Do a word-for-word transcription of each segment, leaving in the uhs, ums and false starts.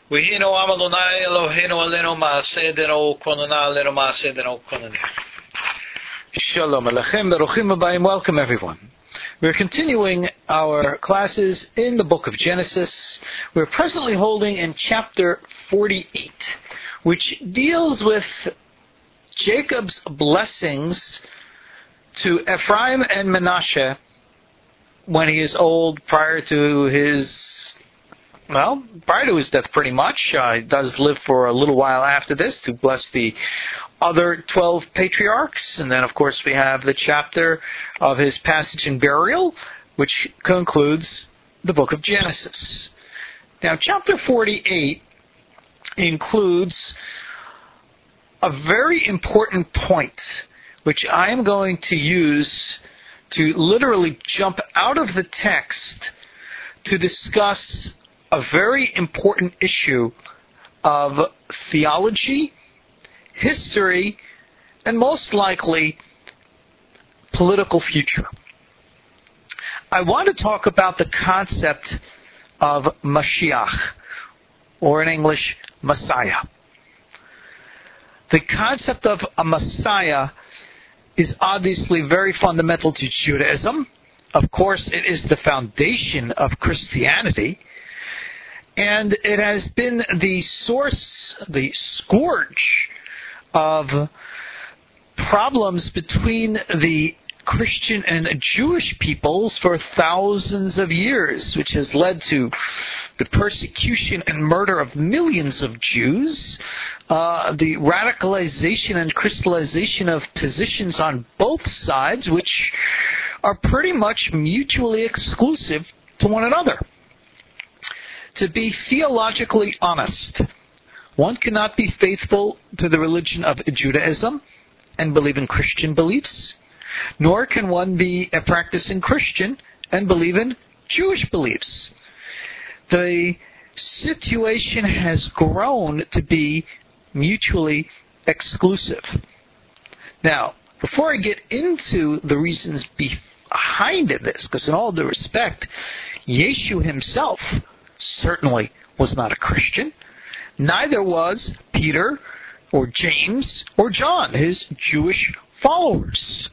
V'hinu am Adonai Eloheinu aleinu ma'aseh deno konona aleinu ma'aseh deno konona. Shalom Alechem, Baruchim Abayim. Welcome everyone. We're continuing our classes in the book of Genesis. We're presently holding in chapter forty-eight, which deals with Jacob's blessings to Ephraim and Manasseh when he is old, prior to his, well, prior to his death pretty much. Uh, he does live for a little while after this to bless the other twelve patriarchs. And then, of course, we have the chapter of his passage and burial, which concludes the book of Genesis. Now, chapter forty-eight includes a very important point, which I am going to use to literally jump out of the text to discuss a very important issue of theology, history, and most likely political future. I want to talk about the concept of Mashiach, or in English, Messiah. The concept of a Messiah is obviously very fundamental to Judaism. Of course, it is the foundation of Christianity. And it has been the source, the scourge of problems between the Christian and Jewish peoples for thousands of years, which has led to the persecution and murder of millions of Jews, uh, the radicalization and crystallization of positions on both sides, which are pretty much mutually exclusive to one another. To be theologically honest, one cannot be faithful to the religion of Judaism and believe in Christian beliefs, nor can one be a practicing Christian and believe in Jewish beliefs. The situation has grown to be mutually exclusive. Now, before I get into the reasons behind this, because in all due respect, Yeshu himself certainly was not a Christian. Neither was Peter or James or John, his Jewish followers.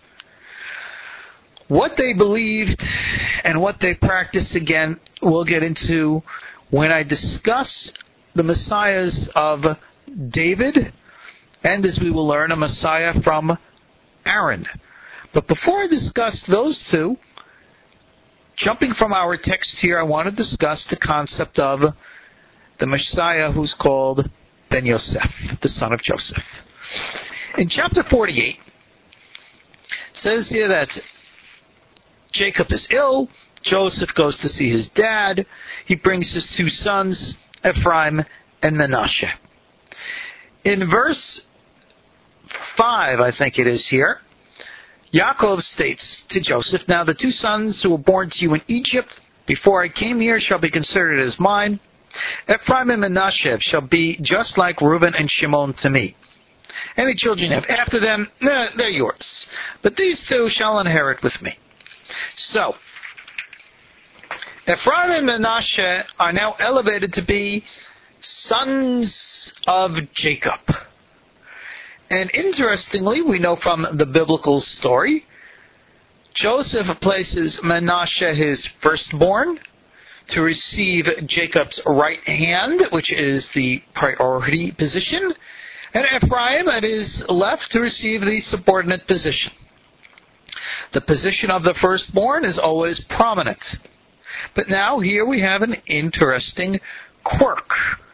What they believed and what they practiced, again, we'll get into when I discuss the messiahs of David, and as we will learn, a messiah from Aaron. But before I discuss those two, jumping from our text here, I want to discuss the concept of the Messiah who's called Ben Yosef, the son of Joseph. In chapter forty-eight, it says here that Jacob is ill. Joseph goes to see his dad. He brings his two sons, Ephraim and Manasseh. In verse five, I think it is here, Yaakov states to Joseph, "Now the two sons who were born to you in Egypt before I came here shall be considered as mine. Ephraim and Manasseh shall be just like Reuben and Shimon to me. Any children you have after them, they're yours. But these two shall inherit with me." So, Ephraim and Manasseh are now elevated to be sons of Jacob. And interestingly, we know from the biblical story, Joseph places Manasseh, his firstborn, to receive Jacob's right hand, which is the priority position, and Ephraim at his left to receive the subordinate position. The position of the firstborn is always prominent. But now here we have an interesting quirk.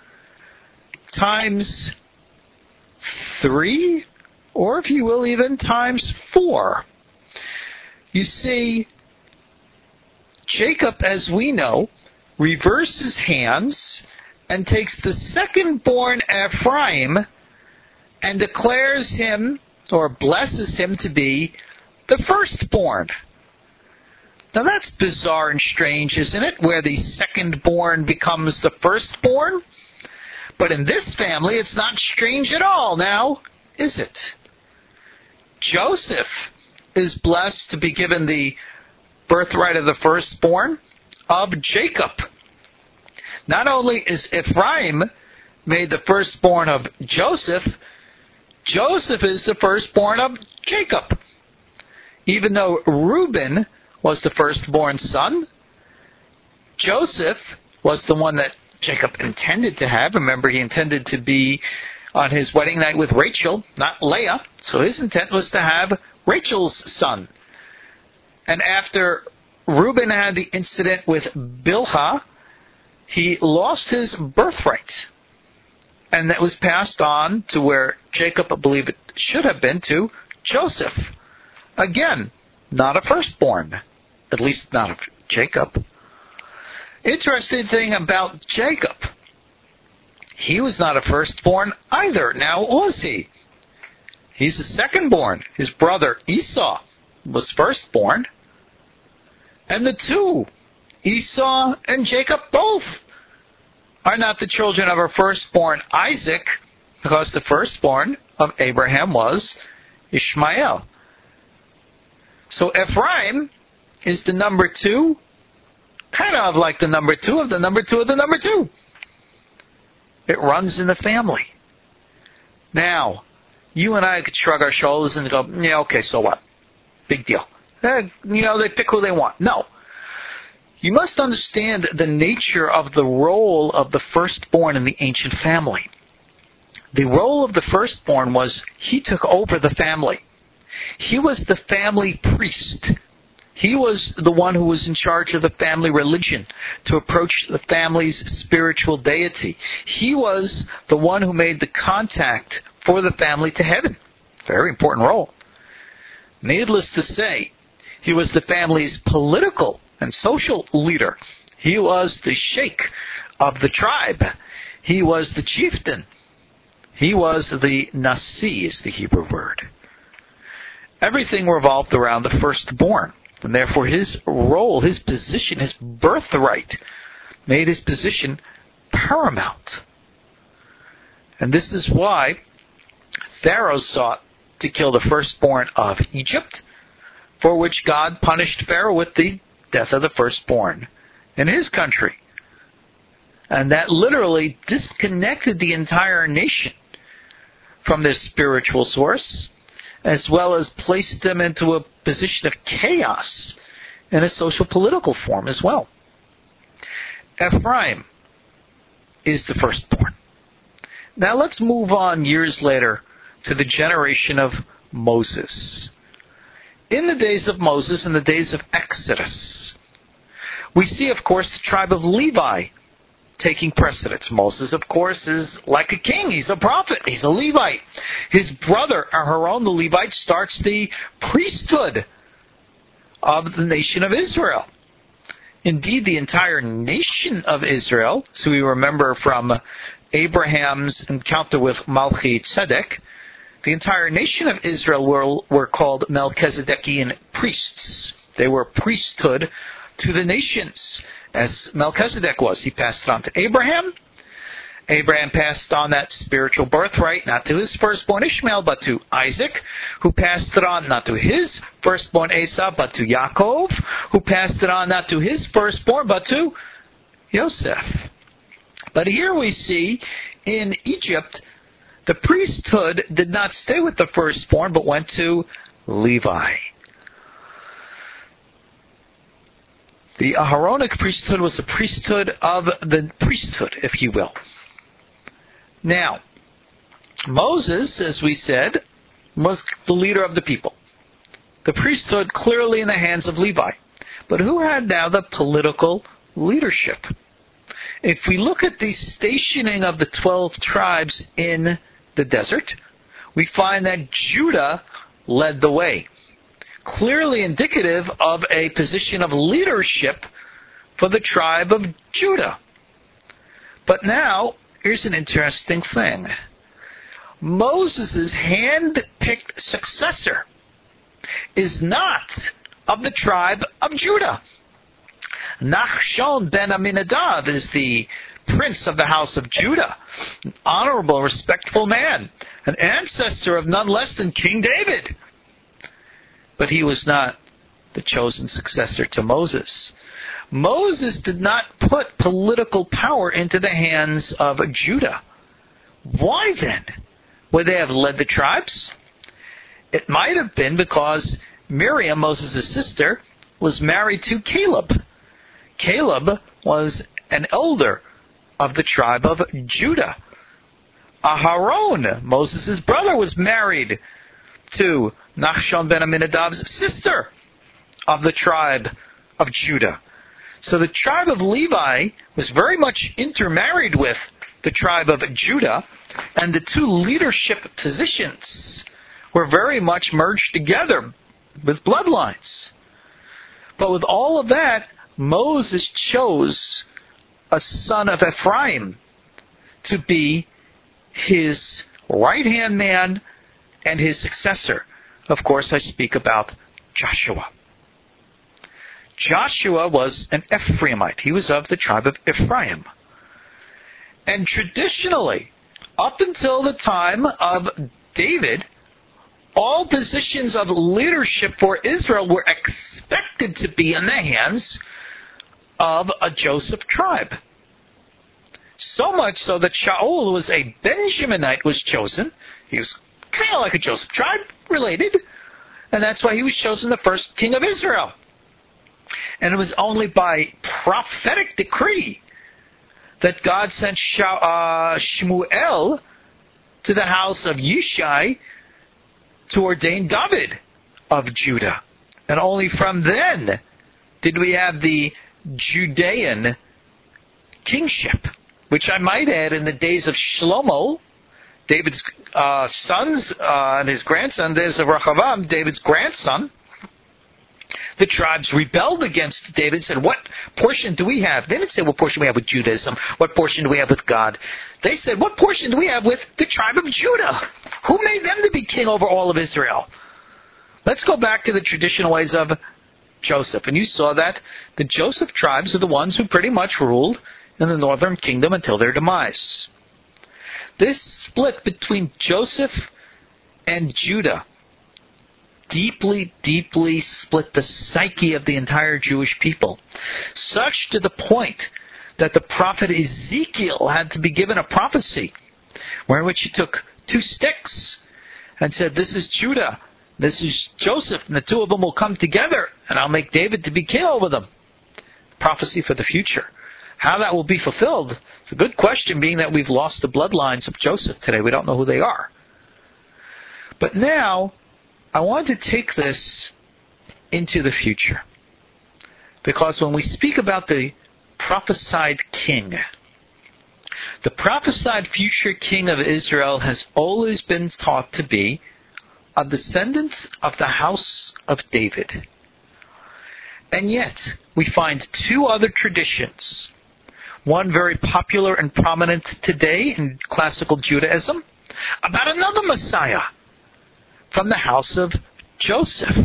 Times three, or if you will, even times four. You see, Jacob, as we know, reverses hands and takes the second-born Ephraim and declares him, or blesses him to be, the firstborn. Now that's bizarre and strange, isn't it? Where the second-born becomes the firstborn. But in this family, it's not strange at all now, is it? Joseph is blessed to be given the birthright of the firstborn of Jacob. Not only is Ephraim made the firstborn of Joseph, Joseph is the firstborn of Jacob. Even though Reuben was the firstborn son, Joseph was the one that Jacob intended to have. Remember, he intended to be on his wedding night with Rachel, not Leah. So his intent was to have Rachel's son. And after Reuben had the incident with Bilhah, he lost his birthright. And that was passed on to where Jacob, I believe it should have been, to Joseph. Again, not a firstborn. At least not of Jacob. Interesting thing about Jacob, he was not a firstborn either. Now, was he? He's the secondborn. His brother Esau was firstborn. And the two, Esau and Jacob, both are not the children of our firstborn Isaac, because the firstborn of Abraham was Ishmael. So Ephraim is the number two, kind of like the number two of the number two of the number two. It runs in the family. Now, you and I could shrug our shoulders and go, yeah, okay, so what? Big deal. Eh, you know, they pick who they want. No. You must understand the nature of the role of the firstborn in the ancient family. The role of the firstborn was he took over the family. He was the family priest. He was the one who was in charge of the family religion to approach the family's spiritual deity. He was the one who made the contact for the family to heaven. Very important role. Needless to say, he was the family's political and social leader. He was the sheikh of the tribe. He was the chieftain. He was the nasi, is the Hebrew word. Everything revolved around the firstborn. And therefore his role, his position, his birthright made his position paramount. And this is why Pharaoh sought to kill the firstborn of Egypt, for which God punished Pharaoh with the death of the firstborn in his country. And that literally disconnected the entire nation from their spiritual source, as well as placed them into a position of chaos in a social political form as well. Ephraim is the firstborn. Now let's move on years later to the generation of Moses. In the days of Moses, in the days of Exodus, we see, of course, the tribe of Levi taking precedence. Moses, of course, is like a king. He's a prophet. He's a Levite. His brother, Aaron the Levite, starts the priesthood of the nation of Israel. Indeed, the entire nation of Israel, so we remember from Abraham's encounter with Melchizedek, the entire nation of Israel were, were called Melchizedekian priests. They were priesthood to the nations, as Melchizedek was. He passed it on to Abraham. Abraham passed on that spiritual birthright, not to his firstborn Ishmael, but to Isaac, who passed it on not to his firstborn Esau, but to Yaakov, who passed it on not to his firstborn, but to Yosef. But here we see in Egypt, the priesthood did not stay with the firstborn, but went to Levi. The Aaronic priesthood was the priesthood of the priesthood, if you will. Now, Moses, as we said, was the leader of the people. The priesthood clearly in the hands of Levi. But who had now the political leadership? If we look at the stationing of the twelve tribes in the desert, we find that Judah led the way. Clearly indicative of a position of leadership for the tribe of Judah. But now, here's an interesting thing. Moses' hand-picked successor is not of the tribe of Judah. Nachshon ben Aminadab is the prince of the house of Judah, an honorable, respectful man, an ancestor of none less than King David. But he was not the chosen successor to Moses. Moses did not put political power into the hands of Judah. Why then would they have led the tribes? It might have been because Miriam, Moses' sister, was married to Caleb. Caleb was an elder of the tribe of Judah. Aharon, Moses' brother, was married to Nachshon ben Aminadab's sister of the tribe of Judah. So the tribe of Levi was very much intermarried with the tribe of Judah, and the two leadership positions were very much merged together with bloodlines. But with all of that, Moses chose a son of Ephraim to be his right-hand man and his successor. Of course, I speak about Joshua. Joshua was an Ephraimite. He was of the tribe of Ephraim. And traditionally, up until the time of David, all positions of leadership for Israel were expected to be in the hands of a Joseph tribe. So much so that Shaul, who was a Benjaminite, was chosen. He was kind of like a Joseph tribe, related. And that's why he was chosen the first king of Israel. And it was only by prophetic decree that God sent Shmuel to the house of Yishai to ordain David of Judah. And only from then did we have the Judean kingship, which I might add in the days of Shlomo, David's uh, sons uh, and his grandson, days of Rehoboam, David's grandson. The tribes rebelled against David and said, what portion do we have? They didn't say, what portion do we have with Judaism? What portion do we have with God? They said, what portion do we have with the tribe of Judah? Who made them to be king over all of Israel? Let's go back to the traditional ways of Joseph. And you saw that the Joseph tribes are the ones who pretty much ruled in the northern kingdom until their demise. This split between Joseph and Judah deeply, deeply split the psyche of the entire Jewish people, such to the point that the prophet Ezekiel had to be given a prophecy, where in which he took two sticks and said, this is Judah, this is Joseph, and the two of them will come together, and I'll make David to be king over them. Prophecy for the future. How that will be fulfilled, it's a good question, being that we've lost the bloodlines of Joseph today. We don't know who they are. But now, I want to take this into the future. Because when we speak about the prophesied king, the prophesied future king of Israel has always been taught to be a descendant of the house of David. And yet, we find two other traditions. One very popular and prominent today in classical Judaism, about another Messiah from the house of Joseph.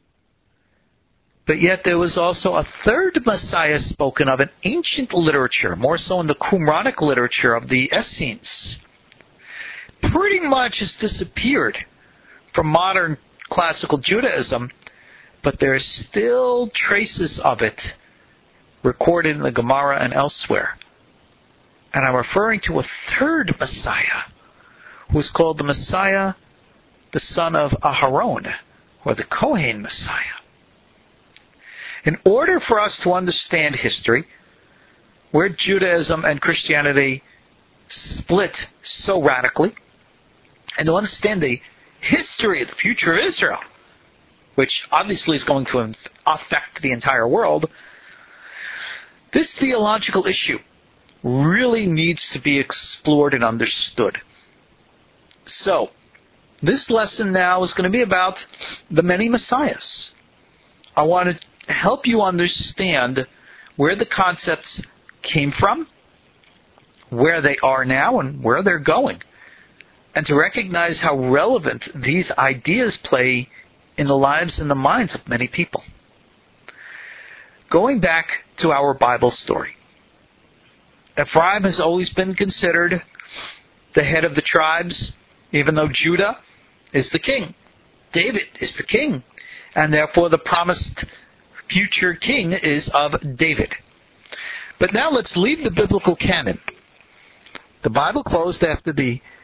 But yet there was also a third Messiah spoken of in ancient literature, more so in the Qumranic literature of the Essenes. Pretty much has disappeared from modern classical Judaism, but there are still traces of it recorded in the Gemara and elsewhere. And I'm referring to a third Messiah, who is called the Messiah, the son of Aharon, or the Kohen Messiah. In order for us to understand history, where Judaism and Christianity split so radically, and to understand the history of the future of Israel, which obviously is going to affect the entire world, this theological issue really needs to be explored and understood. So, this lesson now is going to be about the many messiahs. I want to help you understand where the concepts came from, where they are now, and where they're going, and to recognize how relevant these ideas play in the lives and the minds of many people. Going back to our Bible story, Ephraim has always been considered the head of the tribes, even though Judah is the king. David is the king, and therefore the promised future king is of David. But now let's leave the biblical canon. The Bible closed after the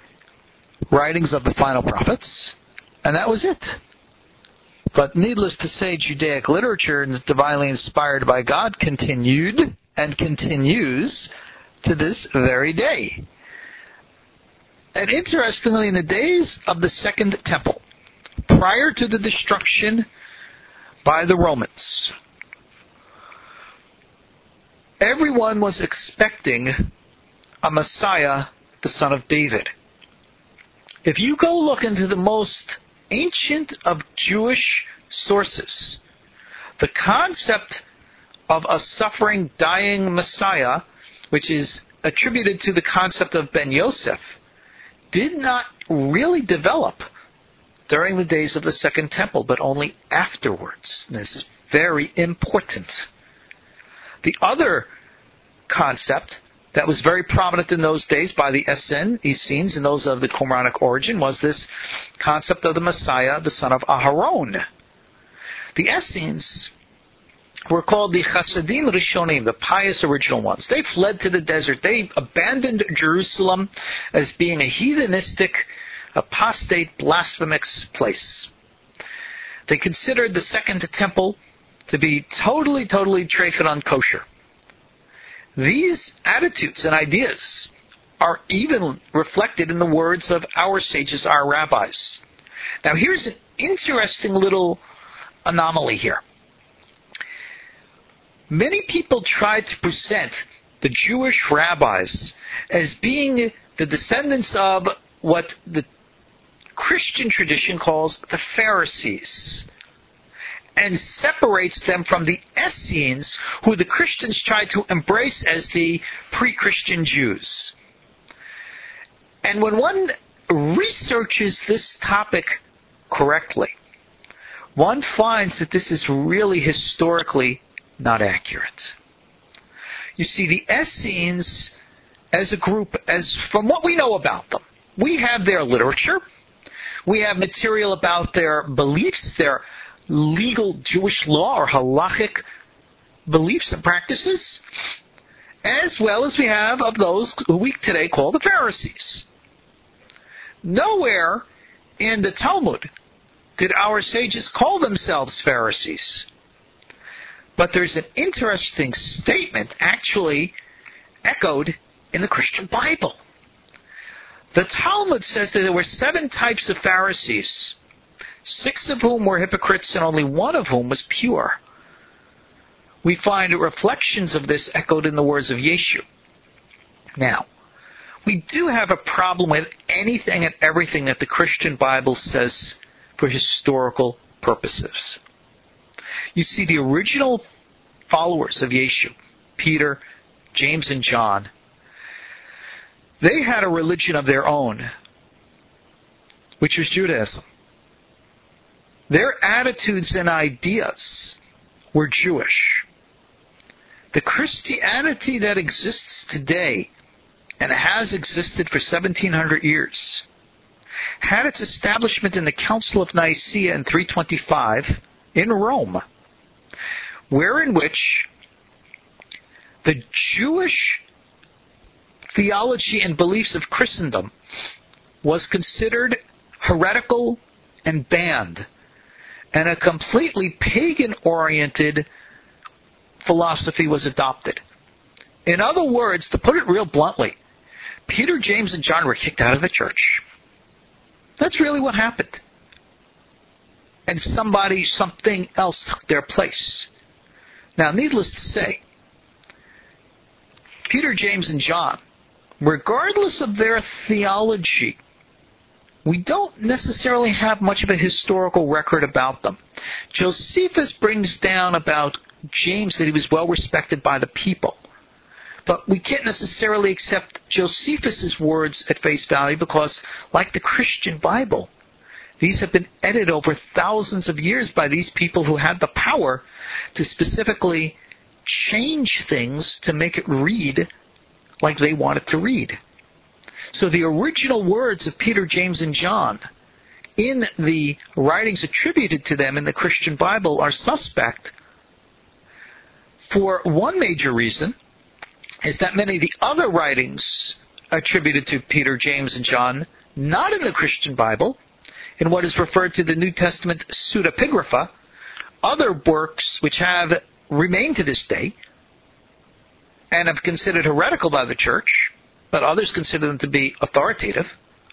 writings of the final prophets, and that was it. But needless to say, Judaic literature, divinely inspired by God, continued and continues to this very day. And interestingly, in the days of the Second Temple, prior to the destruction by the Romans, everyone was expecting a Messiah, the son of David. If you go look into the most ancient of Jewish sources, the concept of a suffering, dying Messiah, which is attributed to the concept of Ben Yosef, did not really develop during the days of the Second Temple, but only afterwards. And this is very important. The other concept that was very prominent in those days by the Essen, Essenes, and those of the Qumranic origin, was this concept of the Messiah, the son of Aharon. The Essenes were called the Chassidim Rishonim, the pious original ones. They fled to the desert. They abandoned Jerusalem as being a heathenistic, apostate, blasphemous place. They considered the Second Temple to be totally, totally treifid unkosher. These attitudes and ideas are even reflected in the words of our sages, our rabbis. Now here's an interesting little anomaly here. Many people try to present the Jewish rabbis as being the descendants of what the Christian tradition calls the Pharisees, and separates them from the Essenes, who the Christians tried to embrace as the pre-Christian Jews. And when one researches this topic correctly, one finds that this is really historically not accurate. You see, the Essenes, as a group, as from what we know about them, we have their literature, we have material about their beliefs, their legal Jewish law or halachic beliefs and practices, as well as we have of those who we today call the Pharisees. Nowhere in the Talmud did our sages call themselves Pharisees. But there's an interesting statement actually echoed in the Christian Bible. The Talmud says that there were seven types of Pharisees, six of whom were hypocrites and only one of whom was pure. We find reflections of this echoed in the words of Yeshu. Now, we do have a problem with anything and everything that the Christian Bible says for historical purposes. You see, the original followers of Yeshu, Peter, James, and John, they had a religion of their own, which was Judaism. Their attitudes and ideas were Jewish. The Christianity that exists today, and has existed for seventeen hundred years, had its establishment in the Council of Nicaea in three twenty-five in Rome, wherein which the Jewish theology and beliefs of Christendom was considered heretical and banned, and a completely pagan-oriented philosophy was adopted. In other words, to put it real bluntly, Peter, James, and John were kicked out of the church. That's really what happened. And somebody, something else took their place. Now, needless to say, Peter, James, and John, regardless of their theology, we don't necessarily have much of a historical record about them. Josephus brings down about James that he was well respected by the people. But we can't necessarily accept Josephus' words at face value because, like the Christian Bible, these have been edited over thousands of years by these people who had the power to specifically change things to make it read like they want it to read. So the original words of Peter, James, and John in the writings attributed to them in the Christian Bible are suspect for one major reason, is that many of the other writings attributed to Peter, James, and John not in the Christian Bible, in what is referred to the New Testament pseudepigrapha, other works which have remained to this day and have considered heretical by the church, but others consider them to be authoritative,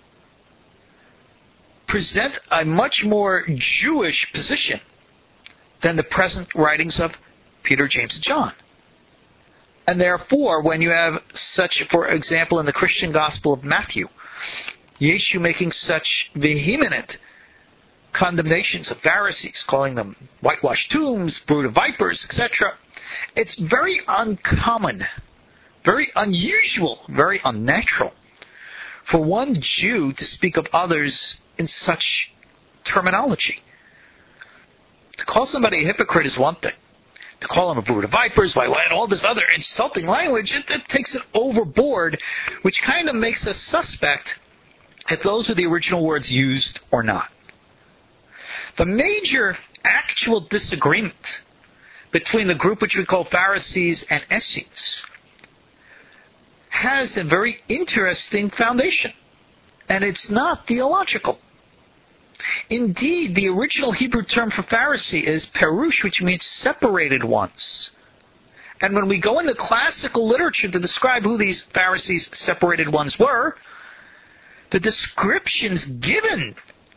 present a much more Jewish position than the present writings of Peter, James, and John. And therefore, when you have such, for example, in the Christian Gospel of Matthew, Yeshu making such vehement condemnations of Pharisees, calling them whitewashed tombs, brood of vipers, et cetera, it's very uncommon, very unusual, very unnatural for one Jew to speak of others in such terminology. To call somebody a hypocrite is one thing. To call them a brood of vipers, why, and all this other insulting language, it, it takes it overboard, which kind of makes us suspect if those are the original words used or not. The major actual disagreement between the group which we call Pharisees and Essenes has a very interesting foundation, and it's not theological. Indeed, the original Hebrew term for Pharisee is perush, which means separated ones. And when we go into classical literature to describe who these Pharisees separated ones were, the descriptions given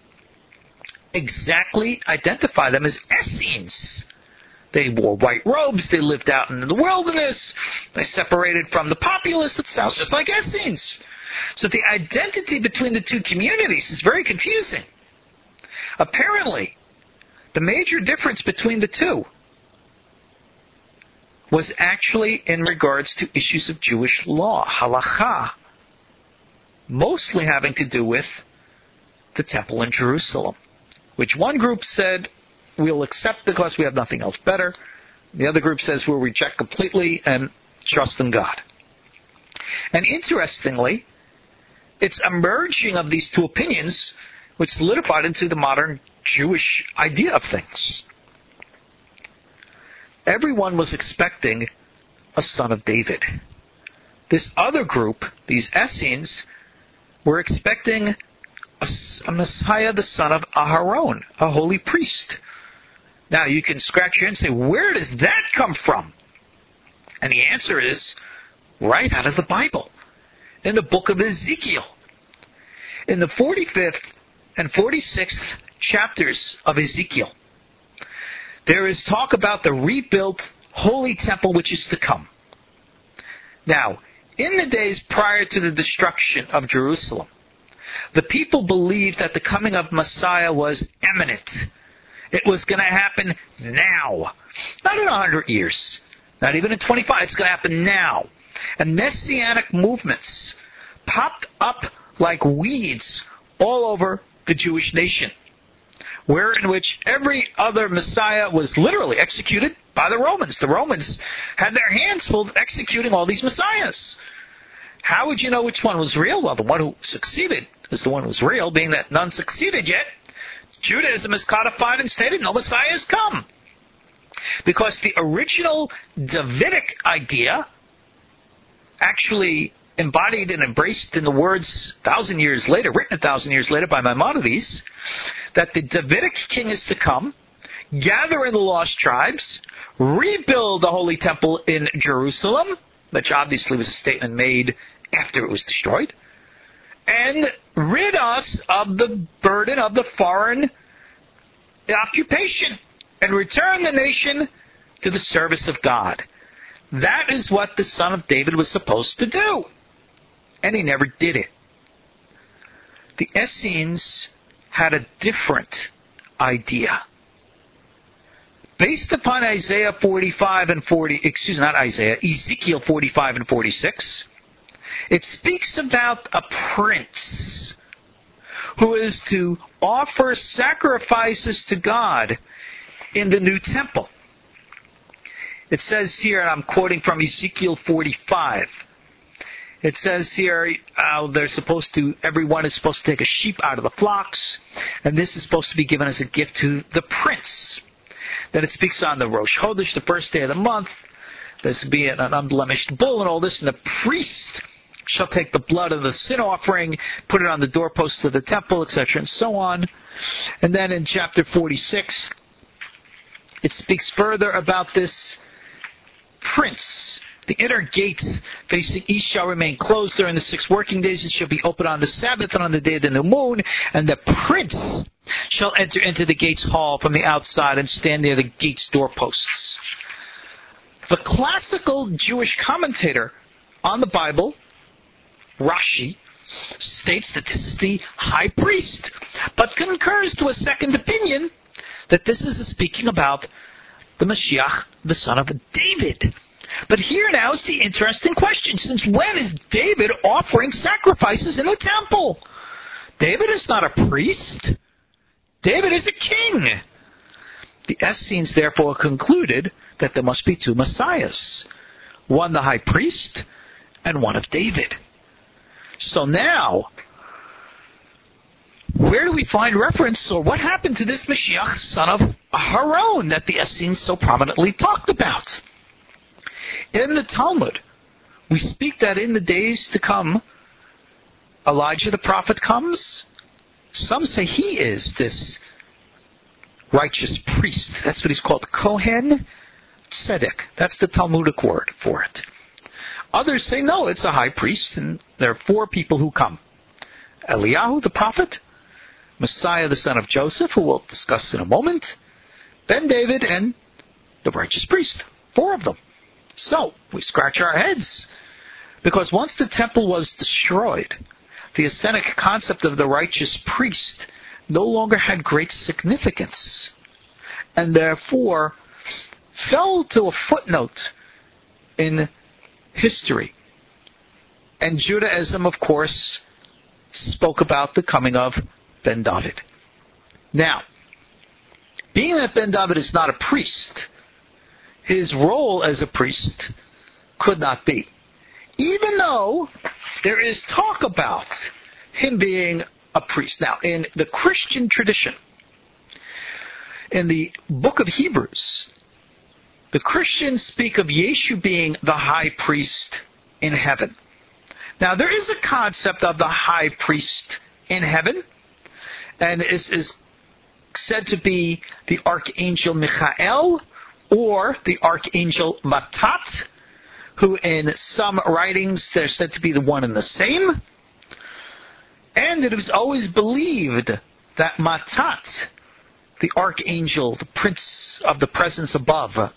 exactly identify them as Essenes. They wore white robes, they lived out in the wilderness, they separated from the populace. It sounds just like Essenes. So the identity between the two communities is very confusing. Apparently, the major difference between the two was actually in regards to issues of Jewish law, halakha, mostly having to do with the temple in Jerusalem, which one group said we'll accept because we have nothing else better. The other group says we'll reject completely and trust in God. And interestingly, it's a merging of these two opinions which solidified into the modern Jewish idea of things. Everyone was expecting a son of David. This other group, these Essenes, were expecting a, a Messiah, the son of Aharon, a holy priest. Now you can scratch your head and say, where does that come from? And the answer is right out of the Bible, in the book of Ezekiel. In the forty-fifth and forty-sixth chapters of Ezekiel, there is talk about the rebuilt holy temple which is to come. Now, in the days prior to the destruction of Jerusalem, the people believed that the coming of Messiah was imminent. It was going to happen now. Not in a hundred years. Not even in twenty-five. It's going to happen now. And messianic movements popped up like weeds all over the Jewish nation, where in which every other Messiah was literally executed by the Romans. The Romans had their hands full of executing all these Messiahs. How would you know which one was real? Well, the one who succeeded is the one who was real, being that none succeeded yet. Judaism is codified and stated no Messiah has come. Because the original Davidic idea, actually embodied and embraced in the words a thousand years later, written a thousand years later by Maimonides, that the Davidic king is to come, gather in the lost tribes, rebuild the holy temple in Jerusalem, which obviously was a statement made after it was destroyed, and rid us of the burden of the foreign occupation and return the nation to the service of God. That is what the son of David was supposed to do. And he never did it. The Essenes had a different idea. Based upon Isaiah forty-five and forty, excuse me, not Isaiah, Ezekiel forty-five and forty-six, it speaks about a prince who is to offer sacrifices to God in the new temple. It says here, and I'm quoting from Ezekiel forty-five, it says here, uh, they're supposed to, everyone is supposed to take a sheep out of the flocks, and this is supposed to be given as a gift to the prince. Then it speaks on the Rosh Chodesh, the first day of the month. There's to be an, an unblemished bull and all this, and the priest shall take the blood of the sin offering, put it on the doorposts of the temple, et cetera, and so on. And then in chapter forty-six, it speaks further about this prince. The inner gates facing east shall remain closed during the six working days. It shall be open on the Sabbath and on the day of the new moon. And the prince shall enter into the gates hall from the outside and stand near the gates doorposts. The classical Jewish commentator on the Bible, Rashi, states that this is the high priest, but concurs to a second opinion that this is speaking about the Mashiach, the son of David. But here now is the interesting question. Since when is David offering sacrifices in the temple? David is not a priest. David is a king. The Essenes therefore concluded that there must be two Messiahs. One the high priest and one of David. So now, where do we find reference, or what happened to this Mashiach, son of Haron, that the Essenes so prominently talked about? In the Talmud, we speak that in the days to come, Elijah the prophet comes. Some say he is this righteous priest. That's what he's called. Kohen Tzedek. That's the Talmudic word for it. Others say no, it's a high priest, and there are four people who come. Eliyahu the prophet, Messiah the son of Joseph, who we'll discuss in a moment, Ben David, and the righteous priest. Four of them. So, we scratch our heads. Because once the temple was destroyed, the Essenic concept of the righteous priest no longer had great significance, and therefore fell to a footnote in history. And Judaism, of course, spoke about the coming of Ben David. Now, being that Ben David is not a priest, his role as a priest could not be. Even though there is talk about him being a priest. Now, in the Christian tradition, in the book of Hebrews, the Christians speak of Yeshu being the high priest in heaven. Now, there is a concept of the high priest in heaven, and this is said to be the archangel Michael, or the archangel Matat, who in some writings they're said to be the one and the same. And it was always believed that Matat, the archangel, the prince of the presence above,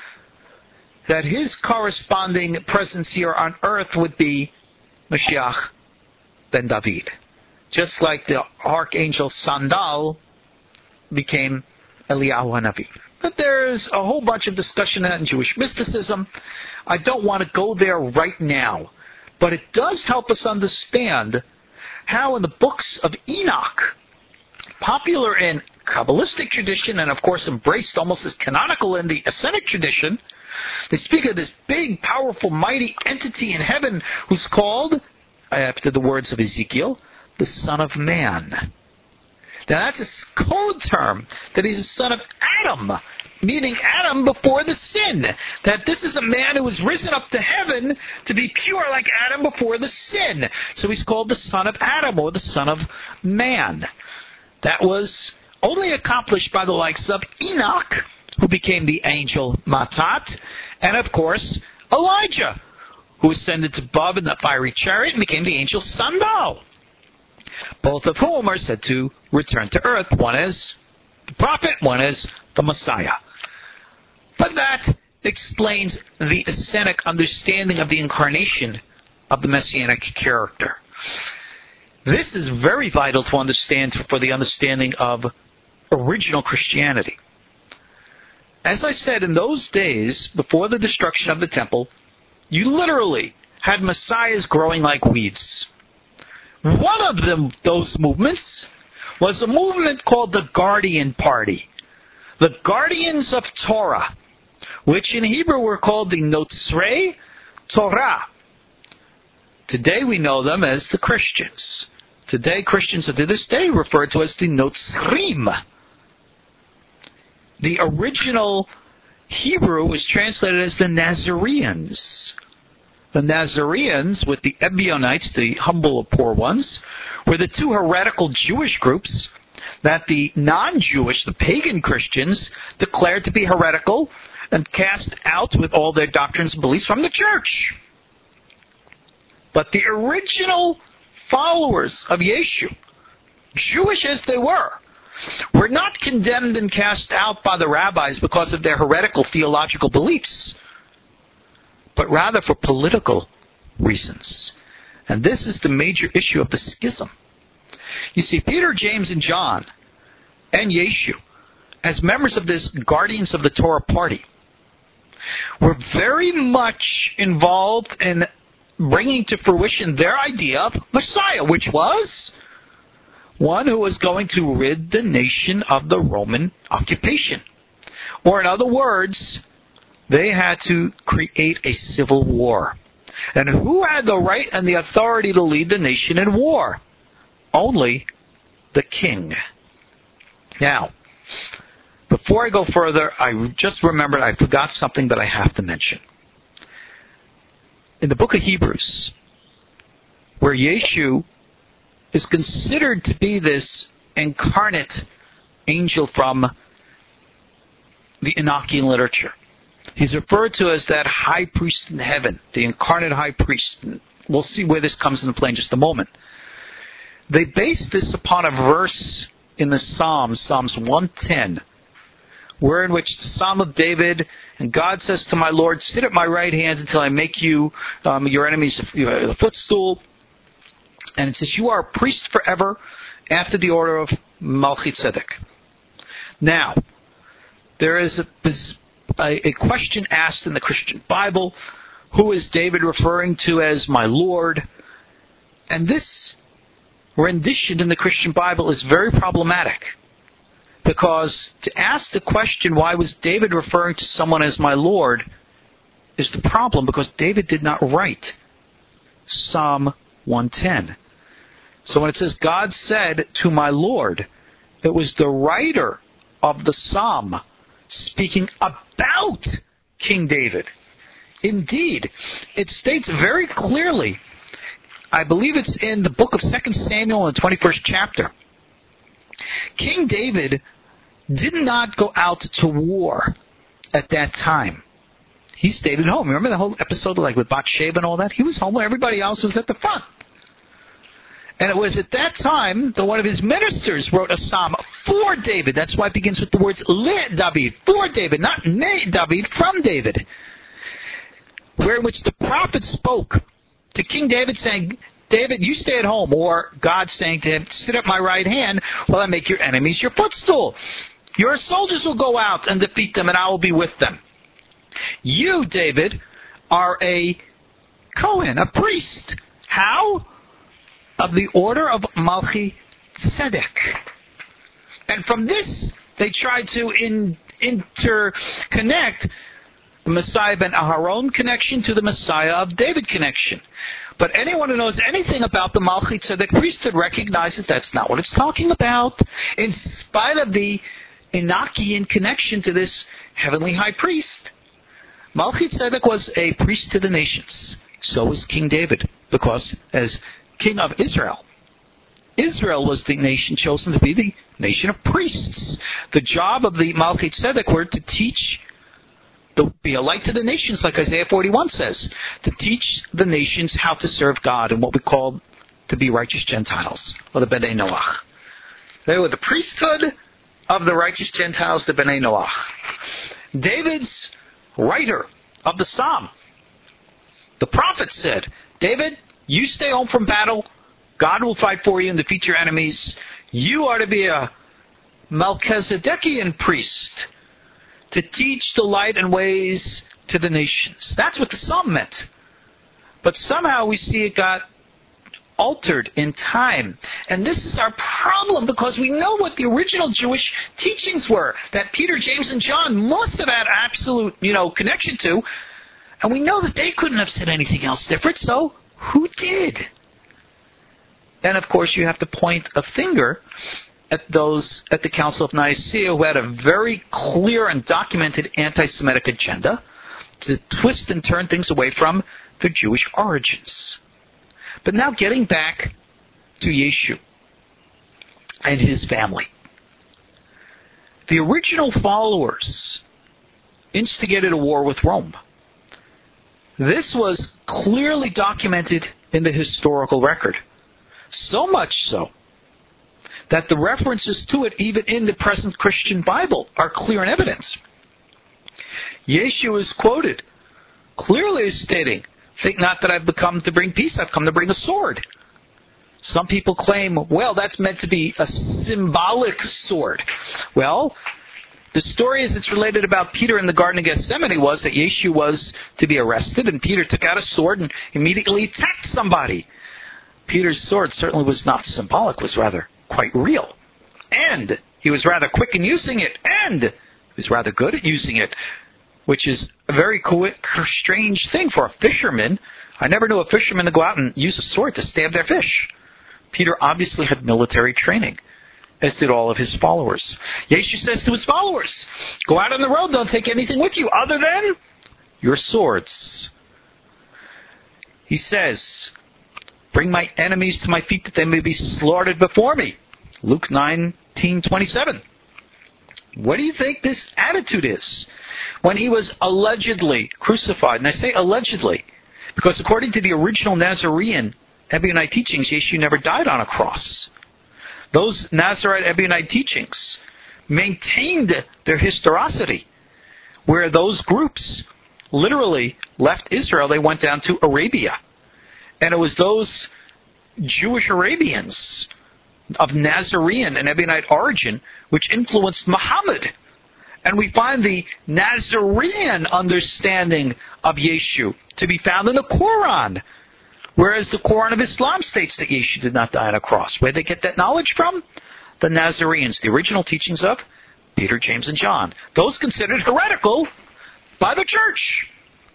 that his corresponding presence here on earth would be Mashiach ben David. Just like the archangel Sandal became Eliyahu HaNavi. But there's a whole bunch of discussion in Jewish mysticism. I don't want to go there right now. But it does help us understand how in the books of Enoch, popular in Kabbalistic tradition and of course embraced almost as canonical in the Essenic tradition, they speak of this big, powerful, mighty entity in heaven who's called, after the words of Ezekiel, the Son of Man. Now that's a code term, that he's a son of Adam, meaning Adam before the sin. That this is a man who was risen up to heaven to be pure like Adam before the sin. So he's called the son of Adam, or the son of man. That was only accomplished by the likes of Enoch, who became the angel Matat, and of course Elijah, who ascended to above in the fiery chariot and became the angel Sandal. Both of whom are said to return to earth. One is the prophet, one is the Messiah. But that explains the Essenic understanding of the incarnation of the Messianic character. This is very vital to understand for the understanding of original Christianity. As I said, in those days, before the destruction of the temple, you literally had messiahs growing like weeds. One of them, those movements, was a movement called the Guardian Party. The Guardians of Torah, which in Hebrew were called the Notzrei Torah. Today we know them as the Christians. Today Christians are to this day referred to as the Notzrim. The original Hebrew was translated as the Nazareans. The Nazareans with the Ebionites, the humble poor ones, were the two heretical Jewish groups that the non-Jewish, the pagan Christians, declared to be heretical and cast out with all their doctrines and beliefs from the church. But the original followers of Yeshu, Jewish as they were, were not condemned and cast out by the rabbis because of their heretical theological beliefs, but rather for political reasons. And this is the major issue of the schism. You see, Peter, James, and John, and Yeshu, as members of this Guardians of the Torah party, were very much involved in bringing to fruition their idea of Messiah, which was one who was going to rid the nation of the Roman occupation. Or in other words, they had to create a civil war. And who had the right and the authority to lead the nation in war? Only the king. Now, before I go further, I just remembered I forgot something that I have to mention. In the book of Hebrews, where Yeshu is considered to be this incarnate angel from the Enochian literature, he's referred to as that high priest in heaven, the incarnate high priest. We'll see where this comes into play in just a moment. They base this upon a verse in the Psalms, Psalms one ten, where in which the Psalm of David, and God says to my Lord, sit at my right hand until I make you um, your enemies the footstool. And it says, you are a priest forever after the order of Melchizedek. Now, there is a, a, a question asked in the Christian Bible, who is David referring to as my Lord? And this rendition in the Christian Bible is very problematic. Because to ask the question, why was David referring to someone as my Lord, is the problem, because David did not write Psalm one ten. So when it says, God said to my Lord, it was the writer of the Psalm speaking about King David. Indeed, it states very clearly, I believe it's in the book of Second Samuel in the twenty-first chapter, King David did not go out to war at that time. He stayed at home. Remember the whole episode like with Bathsheba and all that? He was home where everybody else was at the front. And it was at that time that one of his ministers wrote a psalm for David. That's why it begins with the words Le David, for David, not Ne David, from David. Where in which the prophet spoke to King David saying, David, you stay at home. Or God saying to him, sit at my right hand while I make your enemies your footstool. Your soldiers will go out and defeat them, and I will be with them. You, David, are a Kohen, a priest. How? Of the order of Melchizedek. And from this, they tried to in, interconnect the Messiah ben Aharon connection to the Messiah of David connection. But anyone who knows anything about the Melchizedek priesthood recognizes that's not what it's talking about, in spite of the Enochian connection to this heavenly high priest. Melchizedek was a priest to the nations. So was King David, because as king of Israel, Israel was the nation chosen to be the nation of priests. The job of the Melchizedek were to teach, to be a light to the nations, like Isaiah forty-one says, to teach the nations how to serve God and what we call to be righteous Gentiles, or the B'nai Noach. They were the priesthood of the righteous Gentiles, the B'nai Noach. David's writer of the Psalm, the prophet said, David, you stay home from battle. God will fight for you and defeat your enemies. You are to be a Melchizedekian priest to teach the light and ways to the nations. That's what the Psalm meant. But somehow we see it got altered in time. And this is our problem, because we know what the original Jewish teachings were that Peter, James, and John must have had absolute, you know, connection to. And we know that they couldn't have said anything else different, so who did? And of course you have to point a finger at those at the Council of Nicaea who had a very clear and documented anti-Semitic agenda to twist and turn things away from their Jewish origins. But now getting back to Yeshu and his family. The original followers instigated a war with Rome. This was clearly documented in the historical record. So much so that the references to it, even in the present Christian Bible, are clear and evident. Yeshu is quoted clearly as stating, "Think not that I've come to bring peace, I've come to bring a sword." Some people claim, well, that's meant to be a symbolic sword. Well, the story as it's related about Peter in the Garden of Gethsemane was that Yeshu was to be arrested, and Peter took out a sword and immediately attacked somebody. Peter's sword certainly was not symbolic, was rather quite real. And he was rather quick in using it, and he was rather good at using it, which is a very quick, strange thing for a fisherman. I never knew a fisherman to go out and use a sword to stab their fish. Peter obviously had military training, as did all of his followers. Yeshu says to his followers, go out on the road, don't take anything with you other than your swords. He says, bring my enemies to my feet that they may be slaughtered before me. Luke nineteen twenty-seven. What do you think this attitude is? When he was allegedly crucified, and I say allegedly, because according to the original Nazarene Ebionite teachings, Yeshu never died on a cross. Those Nazarite Ebionite teachings maintained their historicity, where those groups literally left Israel, they went down to Arabia. And it was those Jewish Arabians of Nazarene and Ebionite origin which influenced Muhammad. And we find the Nazarene understanding of Yeshu to be found in the Quran, whereas the Quran of Islam states that Yeshu did not die on a cross. Where did they get that knowledge from? The Nazarenes, the original teachings of Peter, James, and John. Those considered heretical by the church.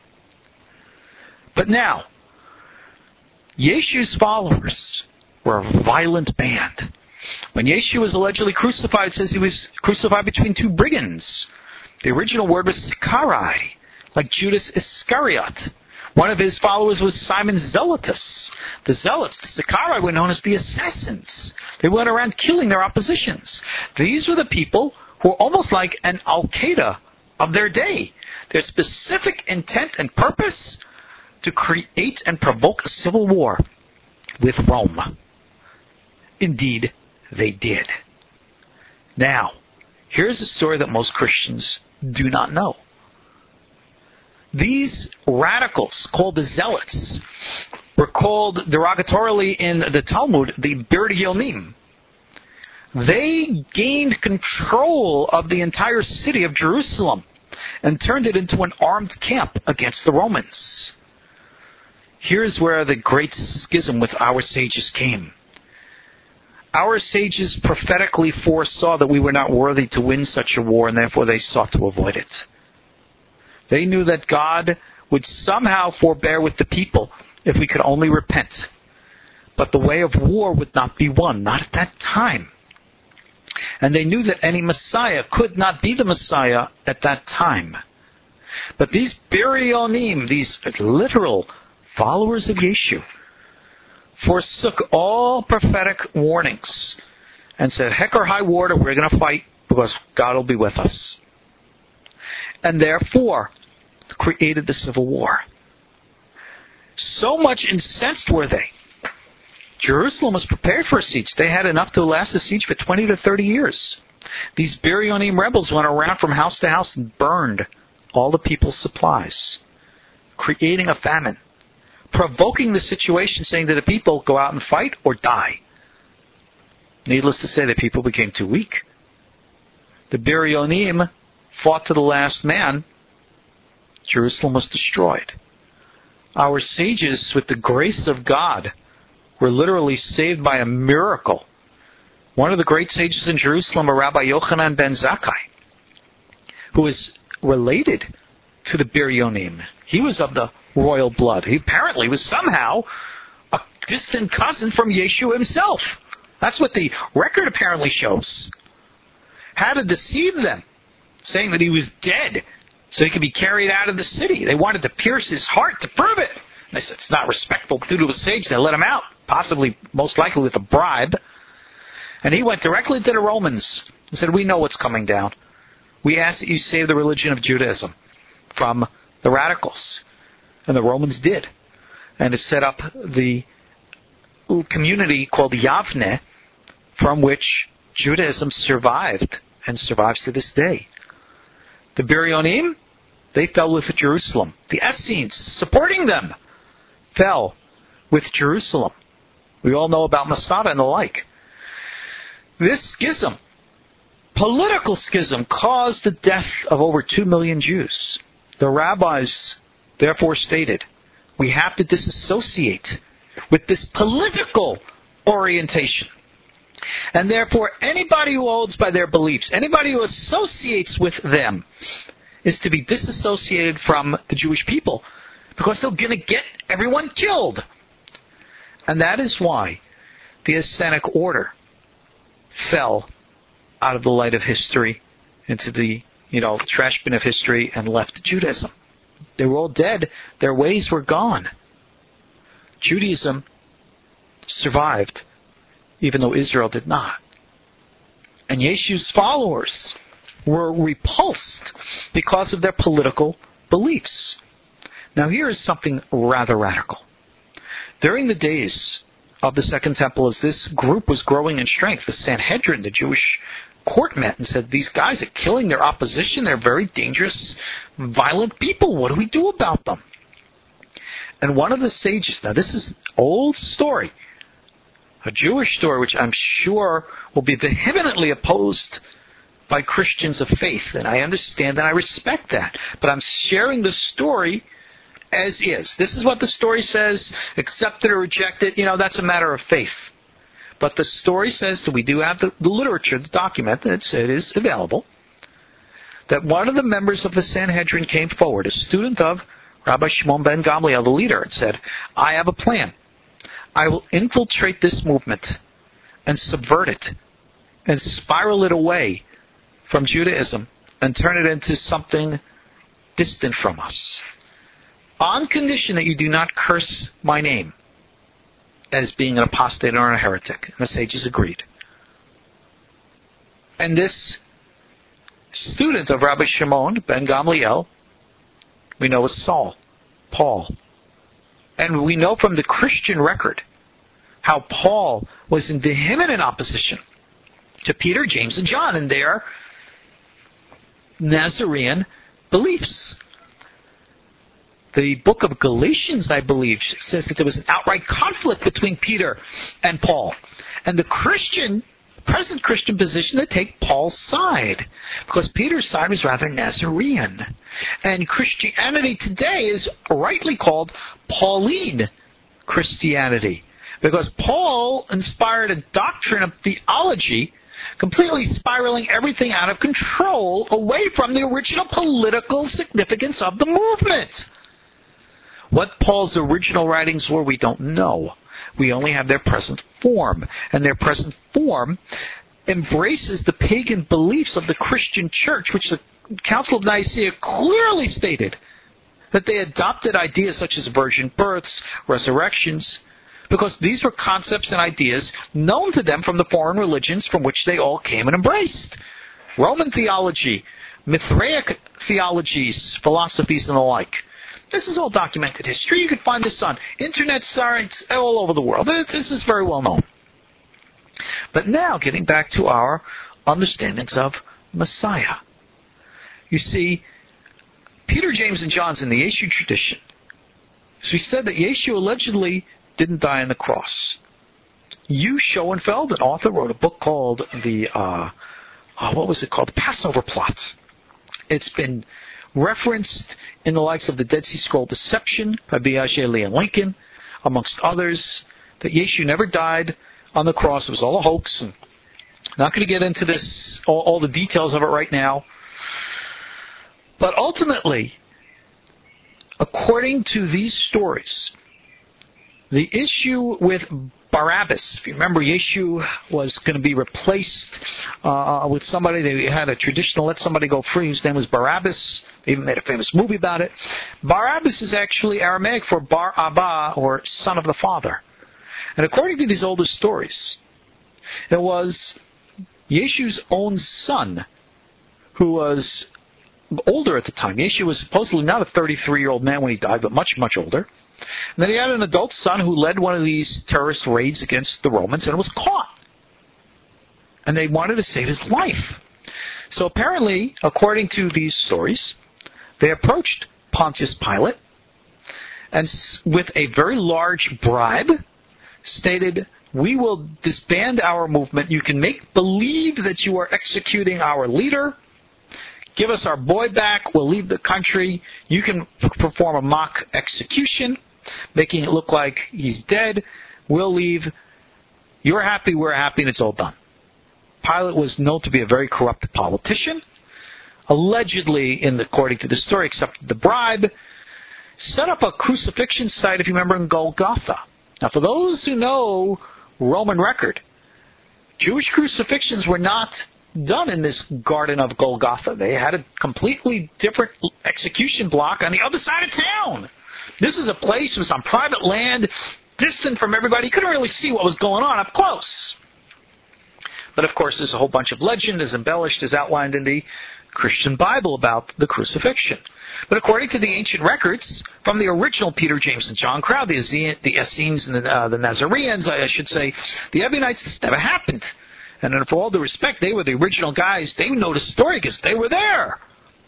But now, Yeshu's followers were a violent band. When Yeshu was allegedly crucified, it says he was crucified between two brigands. The original word was Sicarii, like Judas Iscariot. One of his followers was Simon Zelotus. The Zealots, the Sicarii, were known as the assassins. They went around killing their oppositions. These were the people who were almost like an Al-Qaeda of their day. Their specific intent and purpose to create and provoke a civil war with Rome. Indeed, they did. Now, here's a story that most Christians do not know. These radicals, called the Zealots, were called derogatorily in the Talmud the Biryonim. They gained control of the entire city of Jerusalem and turned it into an armed camp against the Romans. Here's where the great schism with our sages came. Our sages prophetically foresaw that we were not worthy to win such a war, and therefore they sought to avoid it. They knew that God would somehow forbear with the people if we could only repent. But the way of war would not be won, not at that time. And they knew that any Messiah could not be the Messiah at that time. But these Biryonim, these literal followers of Yeshu, forsook all prophetic warnings and said, heck or high water, we're going to fight because God will be with us. And therefore created the civil war. So much incensed were they. Jerusalem was prepared for a siege. They had enough to last a siege for twenty to thirty years. These Biryonim rebels went around from house to house and burned all the people's supplies, creating a famine, provoking the situation, saying to the people, go out and fight or die. Needless to say, the people became too weak. The Biryonim fought to the last man. Jerusalem was destroyed. Our sages, with the grace of God, were literally saved by a miracle. One of the great sages in Jerusalem, a Rabbi Yochanan ben Zakkai, who is related to the Biryonim. He was of the royal blood. He apparently was somehow a distant cousin from Yeshu himself. That's what the record apparently shows. Had to deceive them, saying that he was dead so he could be carried out of the city. They wanted to pierce his heart to prove it. They said, it's not respectful due to a sage. They let him out, possibly, most likely with a bribe. And he went directly to the Romans and said, we know what's coming down. We ask that you save the religion of Judaism from the radicals. And the Romans did. And it set up the community called Yavne, from which Judaism survived and survives to this day. The Biryonim, they fell with Jerusalem. The Essenes, supporting them, fell with Jerusalem. We all know about Masada and the like. This schism, political schism, caused the death of over two million Jews. The rabbis therefore stated, we have to disassociate with this political orientation. And therefore, anybody who holds by their beliefs, anybody who associates with them, is to be disassociated from the Jewish people, because they're going to get everyone killed. And that is why the Essenic order fell out of the light of history into the, you know, trash bin of history and left Judaism. They were all dead. Their ways were gone. Judaism survived, even though Israel did not. And Yeshu's followers were repulsed because of their political beliefs. Now here is something rather radical. During the days of the Second Temple, as this group was growing in strength, the Sanhedrin, the Jewish court, met and said, these guys are killing their opposition. They're very dangerous, violent people. What do we do about them? And one of the sages, now this is an old story, a Jewish story, which I'm sure will be vehemently opposed by Christians of faith. And I understand and I respect that. But I'm sharing the story as is. This is what the story says. Accept it or reject it. You know, that's a matter of faith. But the story says that we do have the, the literature, the document, that it's, it is available, that one of the members of the Sanhedrin came forward, a student of Rabbi Shimon ben Gamliel, the leader, and said, I have a plan. I will infiltrate this movement and subvert it and spiral it away from Judaism and turn it into something distant from us, on condition that you do not curse my name as being an apostate or a heretic. And the sages agreed. And this student of Rabbi Shimon ben Gamliel, we know as Saul, Paul. And we know from the Christian record how Paul was in vehement opposition to Peter, James, and John and their Nazarene beliefs. The book of Galatians, I believe, says that there was an outright conflict between Peter and Paul. And the Christian, present Christian position, they take Paul's side, because Peter's side was rather Nazarene. And Christianity today is rightly called Pauline Christianity, because Paul inspired a doctrine of theology completely spiraling everything out of control away from the original political significance of the movement. What Paul's original writings were, we don't know. We only have their present form. And their present form embraces the pagan beliefs of the Christian church, which the Council of Nicaea clearly stated that they adopted ideas such as virgin births, resurrections, because these were concepts and ideas known to them from the foreign religions from which they all came and embraced. Roman theology, Mithraic theologies, philosophies, and the like. This is all documented history. You can find this on internet sites all over the world. This is very well known. But now, getting back to our understandings of Messiah. You see, Peter, James, and John's in the Yeshu tradition. So we said that Yeshu allegedly didn't die on the cross. Hugh Schoenfeld, an author, wrote a book called the, uh, uh, what was it called? The Passover Plot. It's been referenced in the likes of the Dead Sea Scroll Deception by B I J Lee and Lincoln, amongst others, that Yeshu never died on the cross. It was all a hoax. And I'm not going to get into this, all, all the details of it right now. But ultimately, according to these stories, the issue with Barabbas. If you remember, Yeshu was going to be replaced uh, with somebody. They had a traditional let somebody go free. His name was Barabbas. They even made a famous movie about it. Barabbas is actually Aramaic for Bar Abba, or son of the father. And according to these older stories, it was Yeshu's own son who was older at the time. Yeshu was supposedly not a thirty-three-year-old man when he died, but much, much older. And then he had an adult son who led one of these terrorist raids against the Romans and was caught. And they wanted to save his life. So apparently, according to these stories, they approached Pontius Pilate and with a very large bribe stated, "We will disband our movement. You can make believe that you are executing our leader. Give us our boy back. We'll leave the country. You can perform a mock execution, making it look like he's dead. We'll leave. You're happy, we're happy, and it's all done." Pilate was known to be a very corrupt politician. Allegedly, in the, according to the story, accepted the bribe. Set up a crucifixion site, if you remember, in Golgotha. Now, for those who know Roman record, Jewish crucifixions were not done in this Garden of Golgotha. They had a completely different execution block on the other side of town. This is a place, it was on private land, distant from everybody. You couldn't really see what was going on up close. But of course, there's a whole bunch of legend, as embellished, as outlined in the Christian Bible about the crucifixion. But according to the ancient records, from the original Peter, James, and John crowd, the, the Essenes and the, uh, the Nazareans, I should say, the Ebionites, this never happened. And for all due respect, they were the original guys. They know the story because they were there.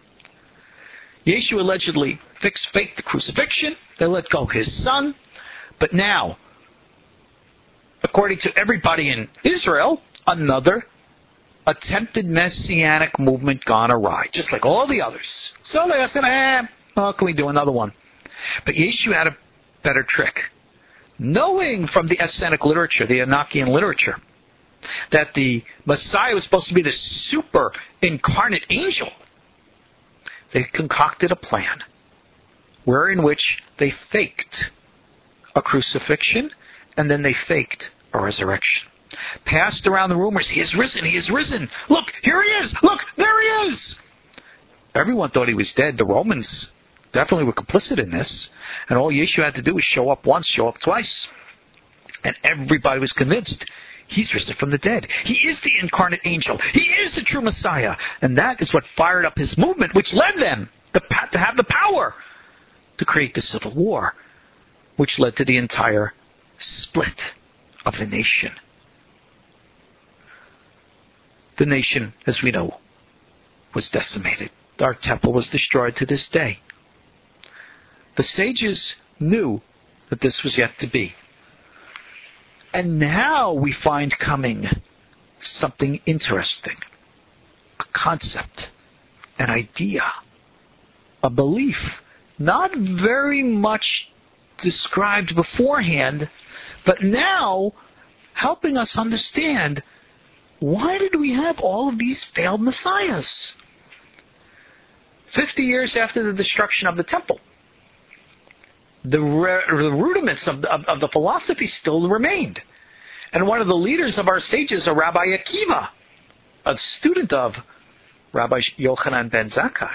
Yeshu allegedly fixed, faked the crucifixion. They let go his son. But now, according to everybody in Israel, another attempted messianic movement gone awry, just like all the others. So they said, eh, oh, can we do another one? But Yeshu had a better trick. Knowing from the Essenic literature, the Enochian literature, that the Messiah was supposed to be the super incarnate angel, they concocted a plan wherein which they faked a crucifixion and then they faked a resurrection. Passed around the rumors, he is risen, he is risen. Look, here he is. Look, there he is. Everyone thought he was dead. The Romans definitely were complicit in this. And all Yeshu had to do was show up once, show up twice. And everybody was convinced he's risen from the dead. He is the incarnate angel. He is the true Messiah. And that is what fired up his movement, which led them to have the power to create the civil war, which led to the entire split of the nation. The nation, as we know, was decimated. Our temple was destroyed to this day. The sages knew that this was yet to be. And now we find coming something interesting. A concept, an idea, a belief, not very much described beforehand, but now helping us understand, why did we have all of these failed messiahs? Fifty years after the destruction of the temple, the, re- the rudiments of, of, of the philosophy still remained. And one of the leaders of our sages, a Rabbi Akiva, a student of Rabbi Yochanan ben Zakkai,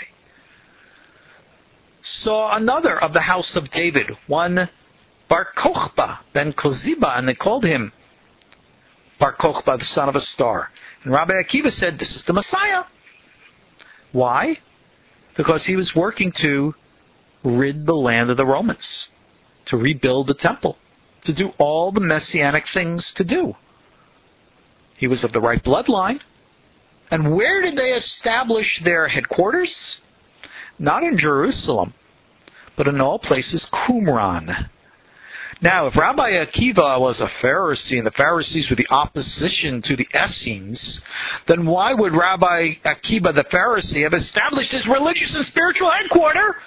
saw another of the house of David, one Bar Kokhba ben Koziba, and they called him Bar Kokhba, the son of a star. And Rabbi Akiva said, this is the Messiah. Why? Because he was working to rid the land of the Romans, to rebuild the temple, to do all the messianic things to do. He was of the right bloodline. And where did they establish their headquarters? Not in Jerusalem, but in all places Qumran. Now, if Rabbi Akiva was a Pharisee and the Pharisees were the opposition to the Essenes, then why would Rabbi Akiva the Pharisee have established his religious and spiritual headquarters